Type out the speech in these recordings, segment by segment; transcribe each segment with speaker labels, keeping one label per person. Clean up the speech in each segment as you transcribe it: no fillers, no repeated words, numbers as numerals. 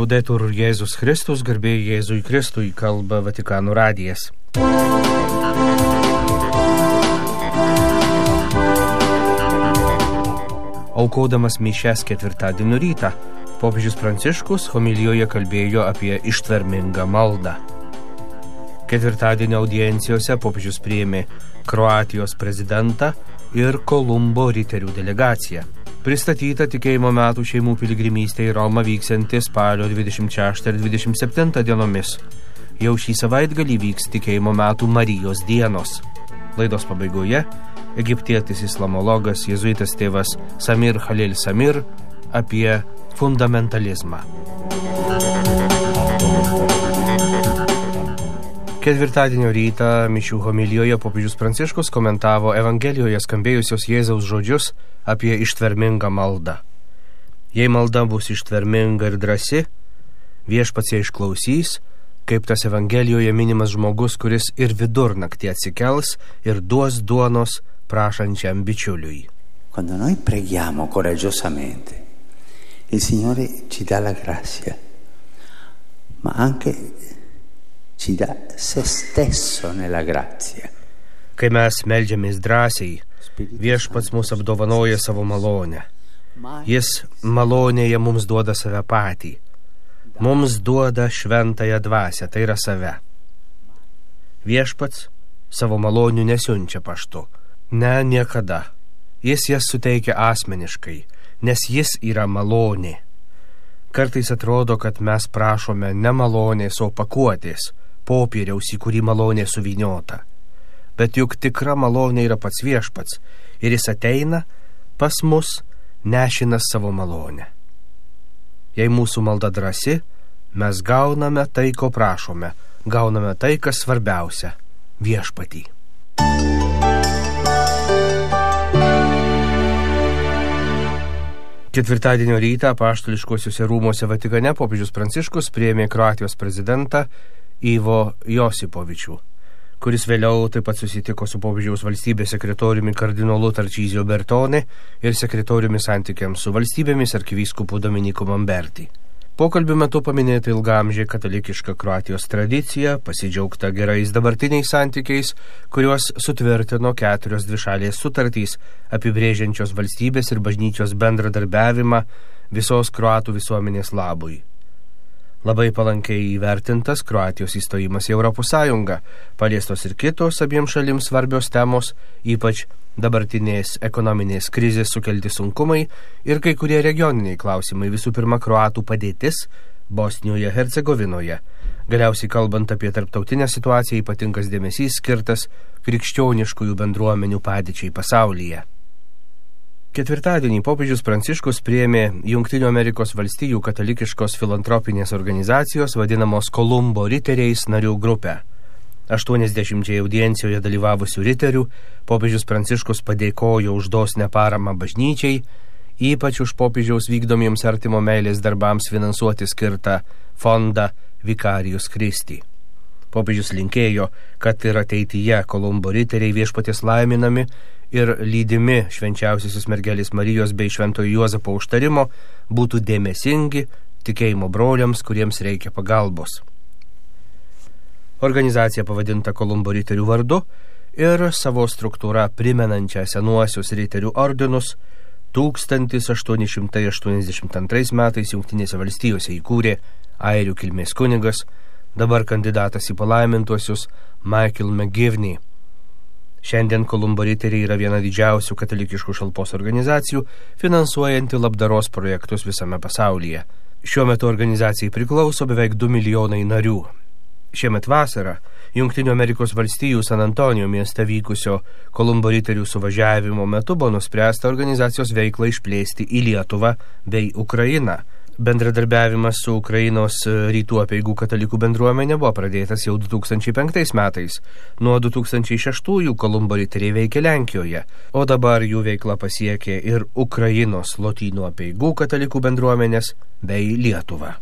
Speaker 1: Laudetur Jėzus Kristus, garbė Jėzui Kristui, kalba Vatikano radijas. Aukodamas mišias ketvirtadienio rytą, popiežius Pranciškus homilijoje kalbėjo apie ištvermingą maldą. Ketvirtadienio audiencijose popiežius priėmė Kroatijos prezidentą ir Kolumbo riterių delegaciją. Pristatyta tikėjimo metų šeimų piligrimystė į Romą vyksianti spalio 26 ir 27 dienomis. Jau šį savaitgalį vyks tikėjimo metų Marijos dienos. Laidos pabaigoje egiptietis islamologas jėzuitas tėvas Samir Khalil Samir apie fundamentalizmą. Ketvirtadienio rytą mišių homilijoje popiežius Pranciškus komentavo Evangelijoje skambėjusios Jėzaus žodžius apie ištvermingą maldą. Jei malda bus ištverminga ir drąsi, viešpats ją išklausys, kaip tas Evangelijoje minimas žmogus, kuris ir vidurnaktį atsikels ir duos duonos prašančiam bičiuliui.
Speaker 2: Quando noi preghiamo coraggiosamente, il Signore ci dà la grazia, ma anche ci dà se stesso nella grazia.
Speaker 1: Kai mes meldžiamės drąsiai, viešpats mus apdovanoja savo malonę. Jis malonėje mums duoda save patį. Mums duoda šventąją dvasią, tai yra save. Viešpats savo malonių nesiunčia paštu. Ne, niekada. Jis jas suteikia asmeniškai, nes jis yra malonė. Kartais atrodo, kad mes prašome ne malonės, o pakuotės, popieriaus, į kurį malonė suvyniota. Bet juk tikra malonė yra pats viešpats ir jis ateina pas mus nešinas savo malonę. Jei mūsų malda drąsi, mes gauname tai, ko prašome, gauname tai, kas svarbiausia – viešpatį. Ketvirtadienio rytą apaštališkuosiuose rūmuose Vatikane popiežius Pranciškus priėmė Kroatijos prezidentą Ivo Josipovičių, kuris vėliau taip pat susitiko su popiežiaus valstybės sekretoriumi kardinolu Tarčizio Bertone ir sekretoriumi santykiams su valstybėmis arkivyskupu Dominiku Mamberti. Pokalbių metu paminėta ilgaamžė katalikiška Kroatijos tradicija, pasidžiaugta gerais dabartiniais santykiais, kuriuos sutvirtino 4 dvišalės sutartys, apibrėžiančios valstybės ir bažnyčios bendradarbiavimą visos kroatų visuomenės labui. Labai palankiai įvertintas Kroatijos įstojimas į Europos Sąjungą, paliestos ir kitos abiems šalims svarbios temos, ypač dabartinės ekonominės krizės sukelti sunkumai ir kai kurie regioniniai klausimai, visų pirma kroatų padėtis Bosnijoje, Hercegovinoje. Galiausiai kalbant apie tarptautinę situaciją, ypatingas dėmesys skirtas krikščioniškųjų bendruomenių padėčiai pasaulyje. Ketvirtadienį popiežius Pranciškus priėmė Jungtinių Amerikos valstijų katalikiškos filantropinės organizacijos vadinamos Kolumbo riteriais narių grupę. 80 audiencijoje dalyvavusių riterių popiežius Pranciškus padėkojo už dosnią paramą bažnyčiai, ypač už popiežiaus vykdomiems artimo meilės darbams finansuoti skirtą fondą Vicarius Christi. Popiežius linkėjo, kad ir ateityje Kolumbo riteriai viešpaties laiminami ir lydimi švenčiausiosios mergelės Marijos bei šventojo Juozapo užtarimo būtų dėmesingi tikėjimo broliams, kuriems reikia pagalbos. Organizacija pavadinta Kolumbo riterių vardu ir savo struktūrą primenančią senuosius riterių ordinus 1882 metais Jungtinėse valstijose įkūrė airių kilmės kunigas, dabar kandidatas į palaimintuosius Michael McGivney. Šiandien Kolumbo riteriai yra viena didžiausių katalikiškų šalpos organizacijų, finansuojanti labdaros projektus visame pasaulyje. Šiuo metu organizacijai priklauso beveik 2 milijonai narių. Šiemet vasarą Jungtinių Amerikos valstijų San Antonijo mieste vykusio Kolumbo riterių suvažiavimo metu buvo nuspręsta organizacijos veiklą išplėsti į Lietuvą bei Ukrainą. Bendradarbiavimas su Ukrainos rytų apeigų katalikų bendruomenė buvo pradėtas jau 2005 metais. Nuo 2006 Kolumbo riteriai veikė Lenkijoje, o dabar jų veikla pasiekė ir Ukrainos lotynų apeigų katalikų bendruomenės bei Lietuvą.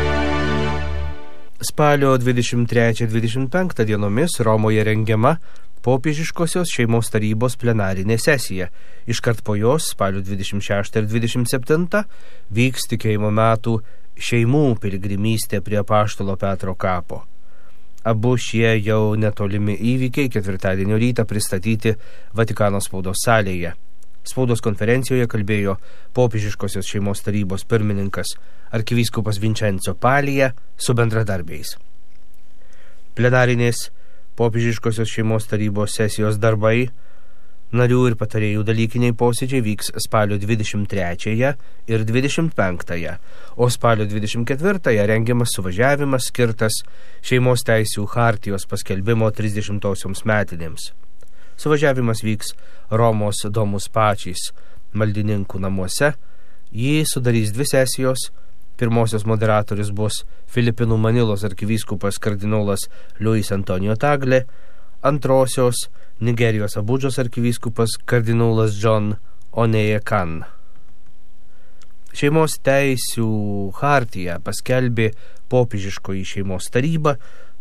Speaker 1: Spalio 23-25 dienomis Romoje rengiama popiežiškosios šeimos tarybos plenarinė sesija. Iškart po jos, spalio 26 ir 27, vyks tikėjimo metų šeimų piligrimystė prie apaštalo Petro kapo. Abu šie jau netolimi įvykiai ketvirtadienio rytą pristatyti Vatikano spaudos salėje. Spaudos konferencijoje kalbėjo popiežiškosios šeimos tarybos pirmininkas arkivyskupas Vincenzo Palija su bendradarbiais. Plenarinės popiežiškosios šeimos tarybos sesijos darbai, narių ir patarėjų dalykiniai posėdžiai vyks spalio 23 ir 25, o spalio 24 rengiamas suvažiavimas skirtas šeimos teisių chartijos paskelbimo 30-osioms metinėms. Suvažiavimas vyks Romos Domus Pačis maldininkų namuose, jį sudarys 2 sesijos. Pirmosios moderatorius bus Filipinų Manilos arkivyskupas kardinolas Luis Antonio Tagle, antrosios Nigerijos Abudžos arkivyskupas kardinolas John Oneyekan. Šeimos teisių chartiją paskelbė popiežiškoji šeimos taryba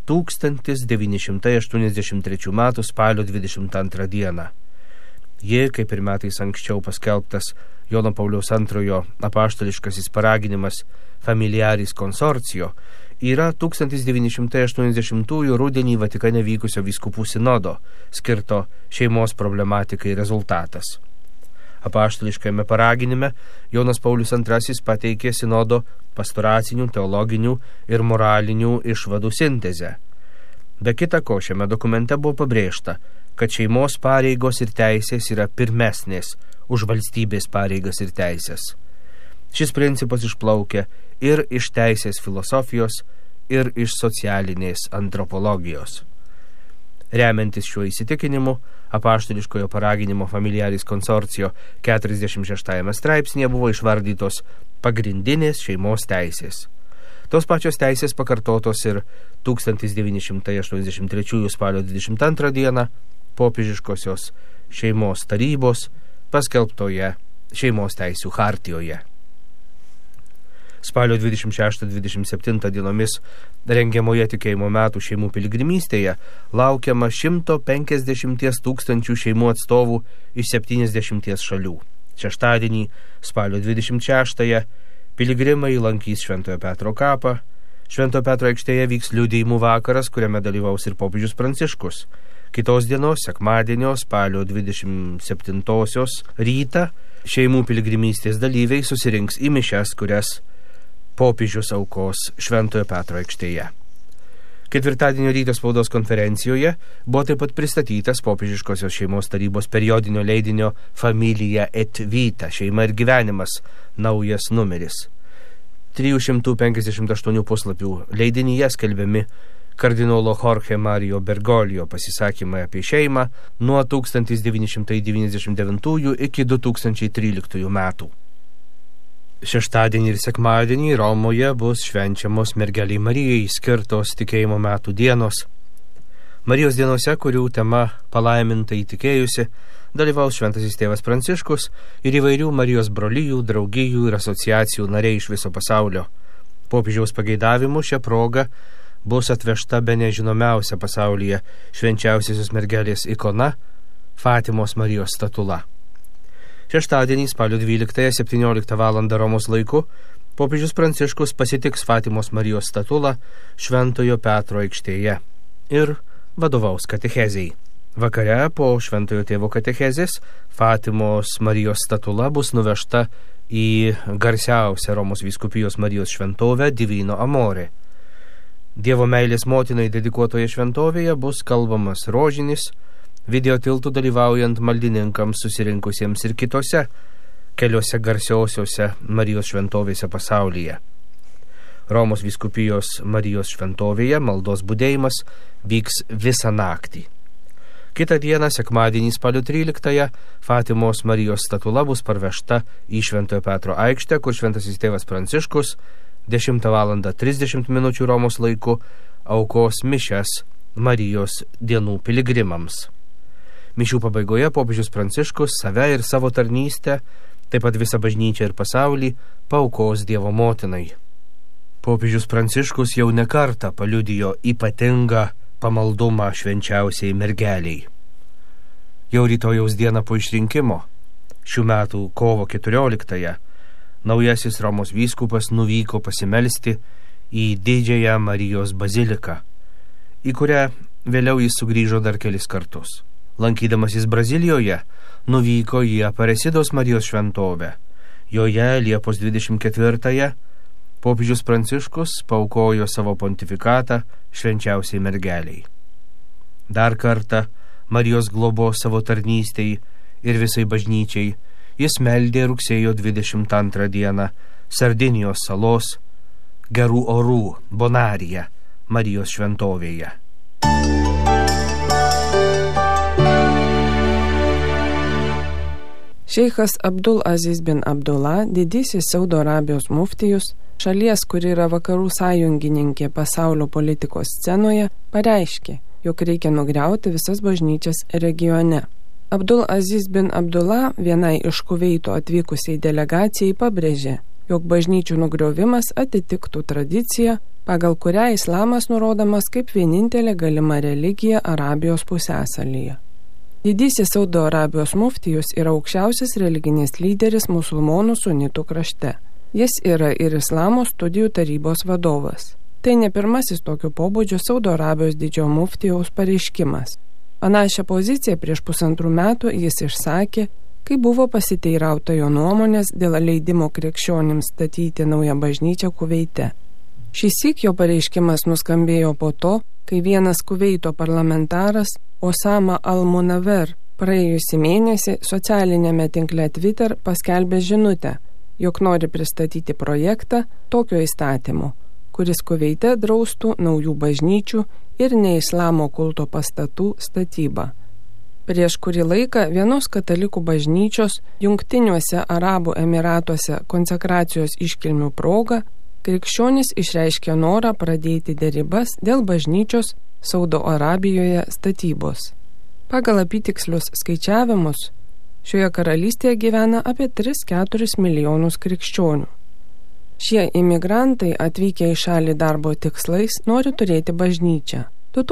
Speaker 1: 1983 m. spalio 22 dieną. Ji, kaip ir metais anksčiau paskelbtas Jono Pauliaus II apaštališkasis paraginimas Familiaris Consortio, yra 1980 rudenį Vatikane vykusio vyskupų sinodo, skirto šeimos problematikai rezultatas. Apaštališkame paraginime Jonas Paulius II pateikė sinodo pastoracinių, teologinių ir moralinių išvadų sintezę. Be kita ko, šiame dokumente buvo pabrėžta, kad šeimos pareigos ir teisės yra pirmesnės už valstybės pareigas ir teisės. Šis principas išplaukia ir iš teisės filosofijos, ir iš socialinės antropologijos. Remiantis šiuo įsitikinimu, apaštališkojo paraginimo Familiaris Consortio 46 straipsnėje buvo išvardytos pagrindinės šeimos teisės. Tos pačios teisės pakartotos ir 1983 spalio 22 dieną popiežiškosios šeimos tarybos paskelbtoje šeimos teisių chartijoje. Spalio 26-27 dienomis rengiamoje tikėjimo metų šeimų piligrimystėje laukiama 150 000 šeimų atstovų iš 70 šalių. Šeštadienį, spalio 26-ąją, piligrimai lankys Šventojo Petro kapą. Šventojo Petro aikštėje vyks liudijimų vakaras, kuriame dalyvaus ir popiežius Pranciškus. Kitos dienos, sekmadienio, spalio 27-osios rytą, šeimų piligrimystės dalyviai susirinks į mišias, kurias popiežius aukos Šventojo Petro aikštėje. Ketvirtadienio ryto spaudos konferencijoje buvo taip pat pristatytas popiežiškosios šeimos tarybos periodinio leidinio Familia et Vita, šeima ir gyvenimas, naujas numeris. 358 puslapių leidinyje skelbiami kardinolo Jorge Mario Bergoglio pasisakymai apie šeimą nuo 1999 iki 2013 metų. Šeštadienį ir sekmadienį Romoje bus švenčiamos mergeliai Marijai skirtos tikėjimo metų dienos. Marijos dienose, kurių tema palaiminta įtikėjusi, dalyvaus šventasis tėvas Pranciškus ir įvairių Marijos brolijų, draugijų ir asociacijų nariai iš viso pasaulio. Popiežiaus pageidavimu šią progą bus atvežta bene žinomiausia pasaulyje švenčiausiosios mergelės ikona Fatimos Marijos statula. Šeštadienį, spalio 12-17 val. Romos laiku, popiežius Pranciškus pasitiks Fatimos Marijos statulą Šventojo Petro aikštėje ir vadovaus katechezei. Vakare po Šventojo tėvo katechezės Fatimos Marijos statula bus nuvežta į garsiausią Romos vyskupijos Marijos šventovę Divino Amore. Dievo meilės motinai dedikuotoje šventovėje bus kalbamas rožinis, video tiltų dalyvaujant maldininkams susirinkusiems ir kitose keliose garsiausiose Marijos šventovėse pasaulyje. Romos vyskupijos Marijos šventovėje maldos budėjimas vyks visą naktį. Kitą dieną, sekmadienį spalio 13-ąją, Fatimos Marijos statula bus parvežta į Šventojo Petro aikštę, kur šventasis tėvas Pranciškus 10:30 Romos laiku aukos mišias Marijos dienų piligrimams. Mišių pabaigoje popiežius Pranciškus save ir savo tarnystę, taip pat visą bažnyčią ir pasaulį, paaukos Dievo motinai. Popiežius Pranciškus jau ne kartą paliudijo ypatingą pamaldumą švenčiausiai mergeliai. Jau rytojaus dieną po išrinkimo, šių metų kovo 14-ąją, naujasis Romos vyskupas nuvyko pasimelsti į Didžiąją Marijos baziliką, į kurią vėliau jis sugrįžo dar kelis kartus. Lankydamasis Brazilijoje, nuvyko į Aparecidos Marijos šventovę. Joje Liepos 24-ąją popiežius Pranciškus paaukojo savo pontifikatą švenčiausiai mergeliai. Dar kartą Marijos globos savo tarnystei ir visai bažnyčiai jis meldė rugsėjo 22 dieną Sardinijos salos Gerų orų Bonarija Marijos šventovėje.
Speaker 3: Šeichas Abdul Aziz bin Abdullah, didysis Saudo Arabijos muftijus, šalies, kuri yra vakarų sąjungininkė pasaulio politikos scenoje, pareiškė, jog reikia nugriauti visas bažnyčias regione. Abdul Aziz bin Abdullah vienai iš Kuveito atvykusiai delegacijai pabrėžė, jog bažnyčių nugriovimas atitiktų tradiciją, pagal kurią islamas nurodomas kaip vienintelė galima religija Arabijos pusiasalyje. Didysis Saudo Arabijos muftijus yra aukščiausias religinis lyderis musulmonų sunitų krašte. Jis yra ir Islamo studijų tarybos vadovas. Tai ne pirmasis tokio pobūdžio Saudo Arabijos didžiojo muftijaus pareiškimas. Panašią poziciją prieš 1,5 metų jis išsakė, kai buvo pasiteirauta jo nuomonės dėl leidimo krikščionims statyti naują bažnyčią Kuveite. Šįsyk jo pareiškimas nuskambėjo po to, kai vienas Kuveito parlamentaras Osama Al-Munaver praėjusį mėnesį socialinėme tinkle Twitter paskelbė žinutę, jog nori pristatyti projektą tokio įstatymo, kuris Kuveite draustų naujų bažnyčių ir neislamo kulto pastatų statybą. Prieš kurį laiką vienos katalikų bažnyčios Jungtiniuose Arabų Emiratuose konsekracijos iškilmių proga krikščionys išreiškė norą pradėti derybas dėl bažnyčios Saudo Arabijoje statybos. Pagal apytikslius skaičiavimus, šioje karalystėje gyvena apie 3-4 milijonus krikščionių. Šie imigrantai atvykę į šalį darbo tikslais nori turėti bažnyčią.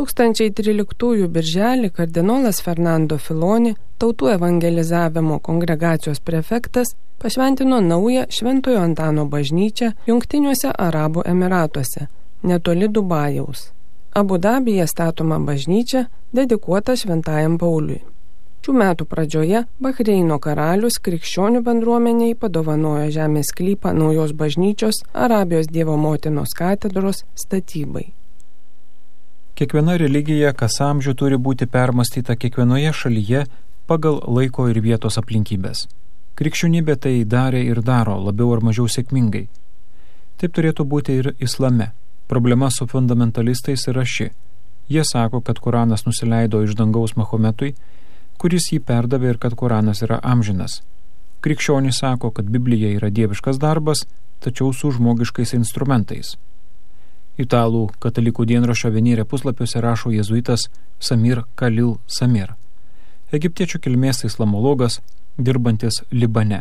Speaker 3: 2013 birželį kardinolas Fernando Filoni, tautų evangelizavimo kongregacijos prefektas, pašventino naują Šventojo Antano bažnyčią Jungtiniuose Arabų Emiratuose, netoli Dubajaus. Abu Dabyje statoma bažnyčia dedikuota Šventajam Pauliui. Šių metų pradžioje Bahreino karalius krikščionių bendruomeniai padovanojo žemės sklypą naujos bažnyčios Arabijos Dievo motinos katedros statybai.
Speaker 4: Kiekviena religija kas amžių turi būti permąstyta kiekvienoje šalyje pagal laiko ir vietos aplinkybės. Krikščionybė tai darė ir daro labiau ar mažiau sėkmingai. Taip turėtų būti ir islame. Problema su fundamentalistais yra ši. Jie sako, kad Koranas nusileido iš dangaus Mahometui, kuris jį perdavė ir kad Koranas yra amžinas. Krikščionys sako, kad Biblija yra dieviškas darbas, tačiau su žmogiškais instrumentais. Italų katalikų dienraščio Venire puslapiuose rašo jėzuitas Samir Khalil Samir, egiptiečių kilmės islamologas, dirbantis Libane.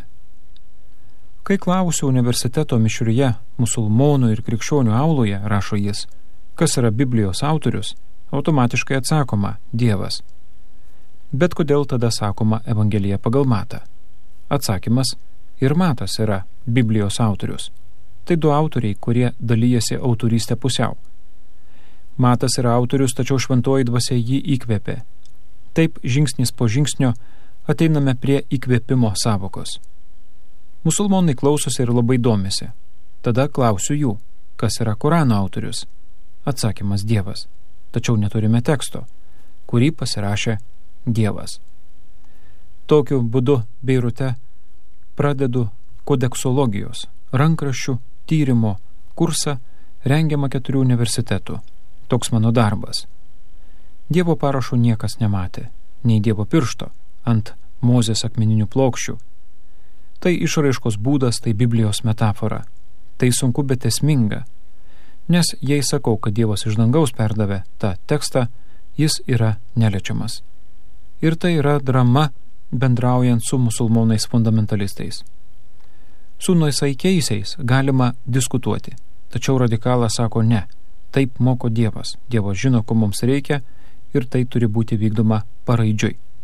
Speaker 4: Kai klausiau universiteto mišriuje musulmonų ir krikščionių auloje, rašo jis, kas yra Biblijos autorius, automatiškai atsakoma Dievas. Bet kodėl tada sakoma Evangelija pagal Matą? Atsakymas, ir Matas yra Biblijos autorius. Tai du autoriai, kurie dalyjasi autorystę pusiau. Matas yra autorius, tačiau šventoji dvasia jį įkvėpė. Taip žingsnis po žingsnio ateiname prie įkvėpimo savokos. Musulmonai klausosi ir labai domisi. Tada klausiu jų, kas yra Korano autorius. Atsakymas Dievas. Tačiau neturime teksto, kurį pasirašė Dievas. Tokiu būdu Beirute pradedu kodeksologijos, rankraščių, tyrimo kursą rengiamą 4 universitetų. Toks mano darbas. Dievo parašo niekas nematė, nei Dievo piršto ant Mozės akmeninių plokščių. Tai išraiškos būdas, tai Biblijos metafora. Tai sunku, bet esminga. Nes jei sakau, kad Dievas iš dangaus perdavė tą tekstą, jis yra neliečiamas. Ir tai yra drama bendraujant su musulmonais fundamentalistais. Su nuosaikiaisiais galima diskutuoti, tačiau radikalas sako ne. Taip moko Dievas. Dievas žino, ko mums reikia ir tai turi būti vykdoma paraidžiui.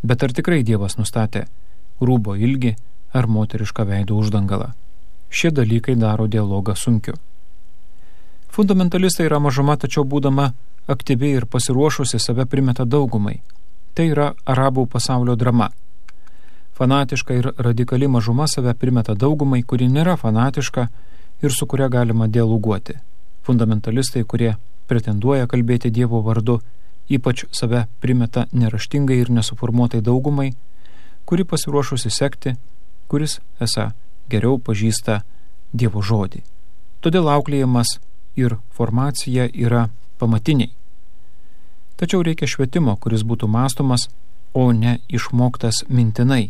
Speaker 4: Bet ar tikrai Dievas nustatė rūbo ilgį ar moterišką veido uždangalą? Šie dalykai daro dialogą sunkiu. Fundamentalistai yra mažuma, tačiau būdama aktyvi ir pasiruošusi save primeta daugumai. Tai yra arabų pasaulio drama. Fanatiška ir radikali mažuma save primeta daugumai, kuri nėra fanatiška ir su kuria galima dialoguoti. Fundamentalistai, kurie pretenduoja kalbėti Dievo vardu, ypač save primeta neraštingai ir nesuformuotai daugumai, kuri pasiruošusi sekti, kuris esą geriau pažįsta Dievo žodį. Todėl auklėjimas ir formacija yra pamatiniai. Tačiau reikia švietimo, kuris būtų mąstomas, o ne išmoktas mintinai.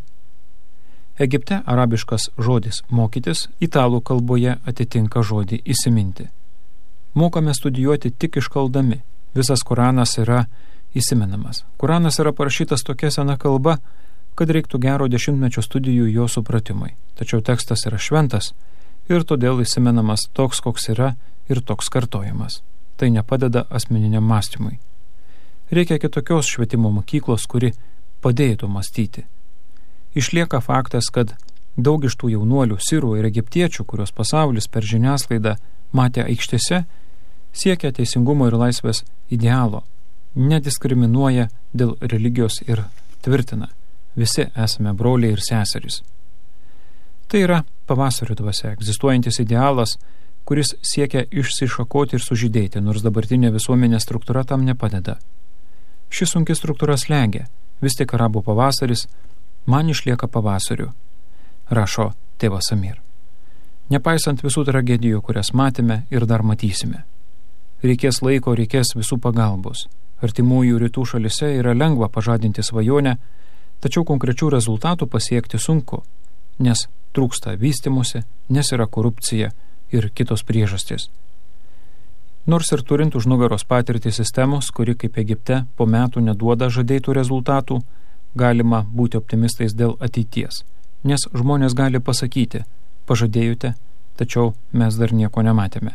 Speaker 4: Egipte arabiškas žodis mokytis italų kalboje atitinka žodį įsiminti. Mokame studijuoti tik iškaldami. Visas Koranas yra įsimenamas. Koranas yra parašytas tokia sena kalba, kad reiktų gero 10-mečio studijų jo supratimui. Tačiau tekstas yra šventas ir todėl įsimenamas toks, koks yra ir toks kartojamas. Tai nepadeda asmeniniam mąstymui. Reikia kitokios švietimo mokyklos, kuri padėtų mąstyti. Išlieka faktas, kad daug iš tų jaunuolių, sirų ir egiptiečių, kurios pasaulis per žiniasklaidą matė aikštėse, siekia teisingumo ir laisvės idealo, nediskriminuoja dėl religijos ir tvirtina: visi esame broliai ir seserys. Tai yra pavasario dvasia, egzistuojantis idealas, kuris siekia išsišakoti ir sužydėti, nors dabartinė visuomenės struktūra tam nepadeda. Ši sunki struktūra slegia, vis tik arabų pavasaris man išlieka pavasariu, rašo tėvas Amir. Nepaisant visų tragedijų, kurias matėme ir dar matysime. Reikės laiko, reikės visų pagalbos. Artimųjų rytų šalise yra lengva pažadinti svajonę, tačiau konkrečių rezultatų pasiekti sunku, nes trūksta vystymosi, nes yra korupcija ir kitos priežastys. Nors ir turint už nugaros patirtį sistemos, kuri kaip Egipte po metų neduoda žadėtų rezultatų, galima būti optimistais dėl ateities, nes žmonės gali pasakyti: pažadėjote, tačiau mes dar nieko nematėme.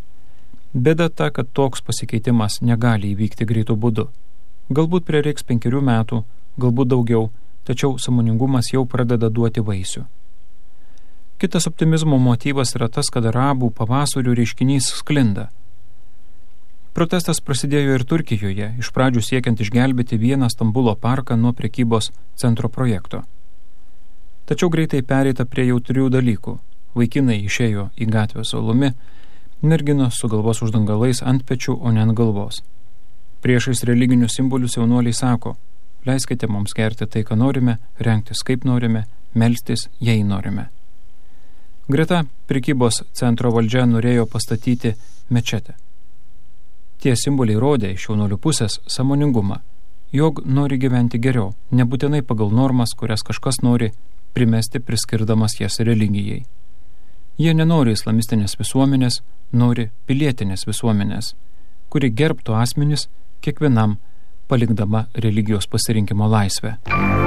Speaker 4: Bėda ta, kad toks pasikeitimas negali įvykti greitų būdu. Galbūt prireiks 5 metų, galbūt daugiau, tačiau sąmoningumas jau pradeda duoti vaisių. Kitas optimizmo motyvas yra tas, kad arabų pavasarių reiškinys sklinda. Protestas prasidėjo ir Turkijoje, iš pradžių siekiant išgelbėti vieną Stambulo parką nuo prekybos centro projekto. Tačiau greitai pereita prie jautrių dalykų. Vaikinai išėjo į gatvę solumi, merginos su galvos uždangalais ant pečių, o ne ant galvos. Priešais religinius simbolius jaunuoliai sako: leiskite mums gerti tai, ką norime, rengtis kaip norime, melstis, jei norime. Greta prekybos centro valdžia norėjo pastatyti mečetę. Tie simboliai rodė iš jaunuolių pusės sąmoningumą, jog nori gyventi geriau, nebūtinai pagal normas, kurias kažkas nori primesti, priskirdamas jas religijai. Jie nenori islamistinės visuomenės, nori pilietinės visuomenės, kuri gerbtų asmenis kiekvienam, palikdama religijos pasirinkimo laisvę.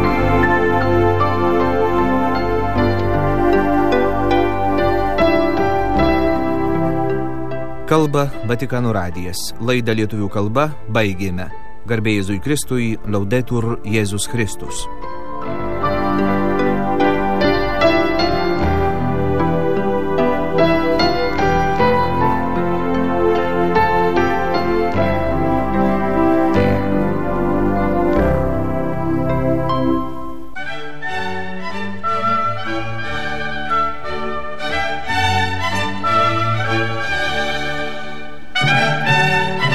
Speaker 1: Kalba Vatikano radijas. Laidą lietuvių kalba baigėme. Garbė Jėzui Kristui, Laudetur Jėzus Kristus.